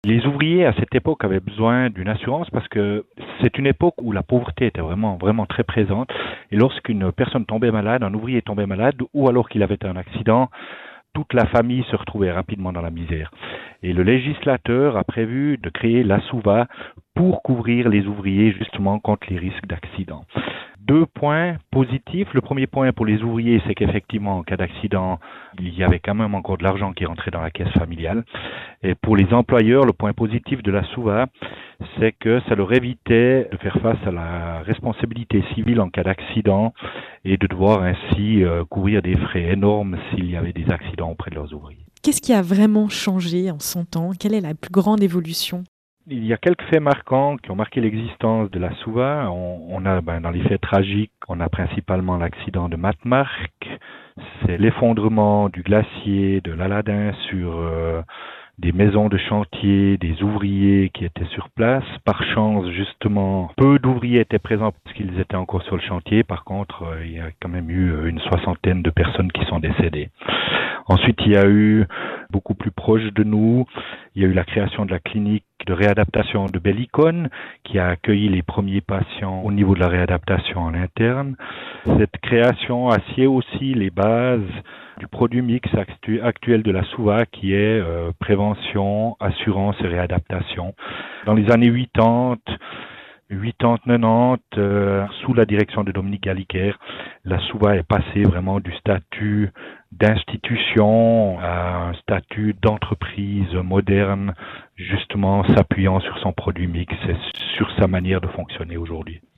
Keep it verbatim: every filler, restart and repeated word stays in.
Les ouvriers à cette époque avaient besoin d'une assurance parce que c'est une époque où la pauvreté était vraiment, vraiment très présente. Et lorsqu'une personne tombait malade, un ouvrier tombait malade, ou alors qu'il avait un accident, toute la famille se retrouvait rapidement dans la misère. Et le législateur a prévu de créer la SUVA pour couvrir les ouvriers justement contre les risques d'accident. Deux points positifs. Le premier point pour les ouvriers, c'est qu'effectivement, en cas d'accident, il y avait quand même encore de l'argent qui rentrait dans la caisse familiale. Et pour les employeurs, le point positif de la SUVA, c'est que ça leur évitait de faire face à la responsabilité civile en cas d'accident et de devoir ainsi euh, couvrir des frais énormes s'il y avait des accidents auprès de leurs ouvriers. Qu'est-ce qui a vraiment changé en cent ans? Quelle est la plus grande évolution? Il y a quelques faits marquants qui ont marqué l'existence de la SUVA. On, on a, ben, dans les faits tragiques, on a principalement l'accident de Matmark. C'est l'effondrement du glacier de l'Aladin sur euh, des maisons de chantier, des ouvriers qui étaient sur place. Par chance, justement, peu d'ouvriers étaient présents parce qu'ils étaient encore sur le chantier. Par contre, euh, il y a quand même eu une soixantaine de personnes qui sont décédées. Ensuite, il y a eu, beaucoup plus proche de nous, il y a eu la création de la clinique de réadaptation de Bellicone qui a accueilli les premiers patients au niveau de la réadaptation en interne. Cette création assied aussi les bases du produit mix actuel de la SUVA qui est euh, prévention, assurance et réadaptation. Dans les années quatre-vingt-dix, quatre-vingt-dix, quatre-vingt-dix, euh, sous la direction de Dominique Galliquer, la SUVA est passée vraiment du statut d'institution à un statut d'entreprise moderne, justement s'appuyant sur son produit mix et sur sa manière de fonctionner aujourd'hui.